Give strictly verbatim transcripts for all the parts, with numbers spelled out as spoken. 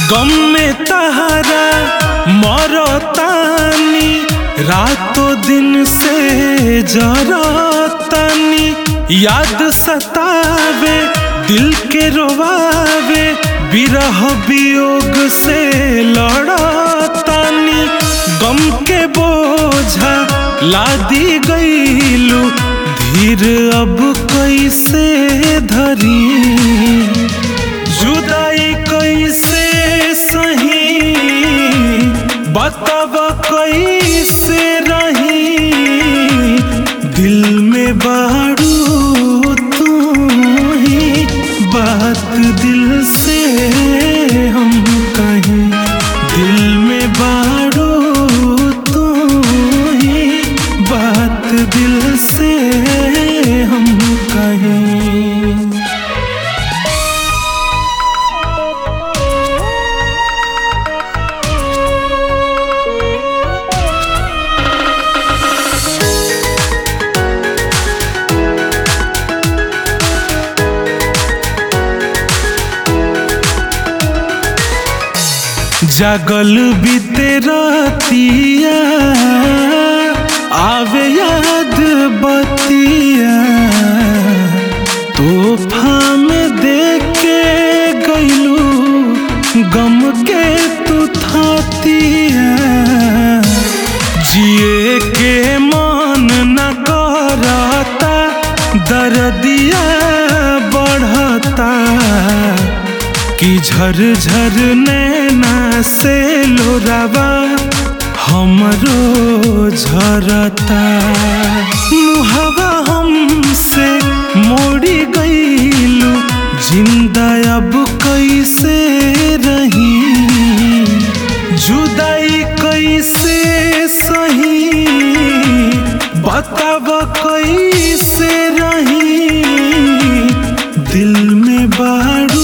गम में तहरा मरतानी, रातों दिन से जरतानी। याद सतावे दिल के रोवावे, विरह वियोग से लड़तानी। गम के बोझा लादी गईलू, धीर अब कैसे धरी। जुदाई कैसे सही, बताव कैसे रही। दिल में बारू तू ही, बात दिल से हम कहें। दिल में बारू तू ही, बात दिल से हम कहें। जागल बीते रातिया, आवे याद बतिया। तोहफा में देके गईलू, गम के तू थातिया। जिए के मन न करता, दर्दिया बढ़ता। कि झरझर नैना से लोरावा हमरो झरता। मुहावा हमसे मोड़ी गईलू, जिंदा अब कैसे रही। जुदाई कैसे सही, बताव कैसे रही। दिल में बारू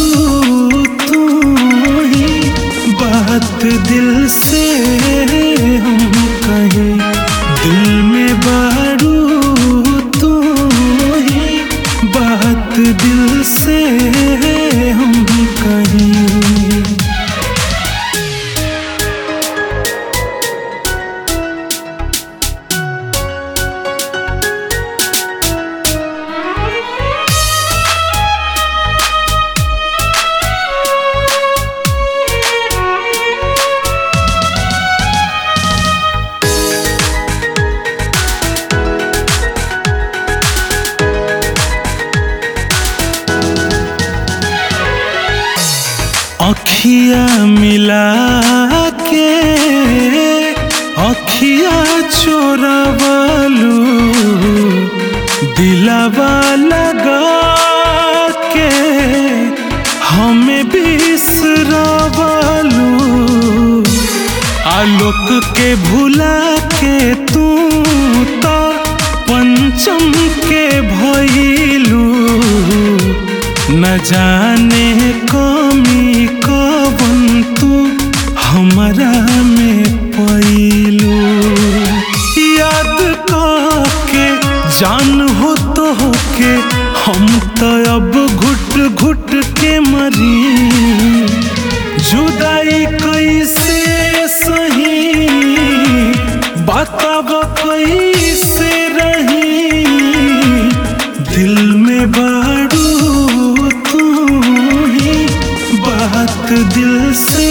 बात दिल से हम कहें। दिल में बारू तू ही, बात दिल से हम कहें। अखिया मिला के अखिया चोरावालू, दिलावा लगा के हमें बिसरावालू। आलोक के भुला के तू तो पंचम के भइलू। न जाने कमी कवन तू हमरा में पैलू। याद के जान हो तो के हम तो अब घुट घुट के मरी। जुदाई कैसे सही, बताव कैसे रही। दिल में बारू तू ही, बात दिल से